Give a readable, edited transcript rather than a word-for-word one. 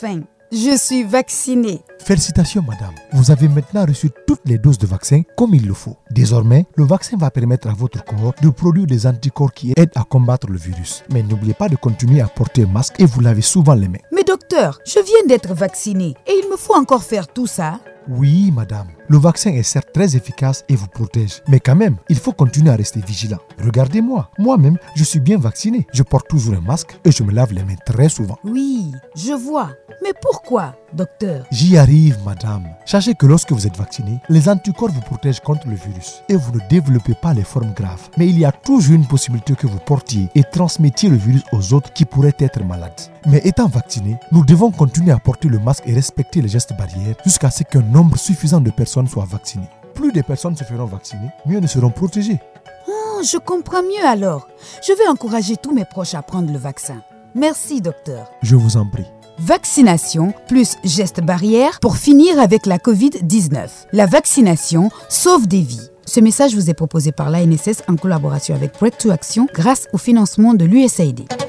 Enfin, je suis vaccinée. Félicitations madame, vous avez maintenant reçu toutes les doses de vaccin comme il le faut. Désormais, le vaccin va permettre à votre corps de produire des anticorps qui aident à combattre le virus. Mais n'oubliez pas de continuer à porter un masque et vous lavez souvent les mains. Mais docteur, je viens d'être vaccinée et il me faut encore faire tout ça? Oui madame, le vaccin est certes très efficace et vous protège. Mais quand même, il faut continuer à rester vigilant. Regardez-moi, moi-même, je suis bien vacciné. Je porte toujours un masque et je me lave les mains très souvent. Oui, je vois. Mais pourquoi, docteur? J'y arrive, madame. Sachez que lorsque vous êtes vacciné, les anticorps vous protègent contre le virus et vous ne développez pas les formes graves. Mais il y a toujours une possibilité que vous portiez et transmettiez le virus aux autres qui pourraient être malades. Mais étant vaccinés, nous devons continuer à porter le masque et respecter les gestes barrières jusqu'à ce qu'un nombre suffisant de personnes soient vaccinées. Plus de personnes se feront vacciner, mieux nous serons protégés. Oh, je comprends mieux alors. Je vais encourager tous mes proches à prendre le vaccin. Merci, docteur. Je vous en prie. Vaccination plus gestes barrières pour finir avec la Covid-19. La vaccination sauve des vies. Ce message vous est proposé par l'ANSS en collaboration avec Breakthrough Action grâce au financement de l'USAID.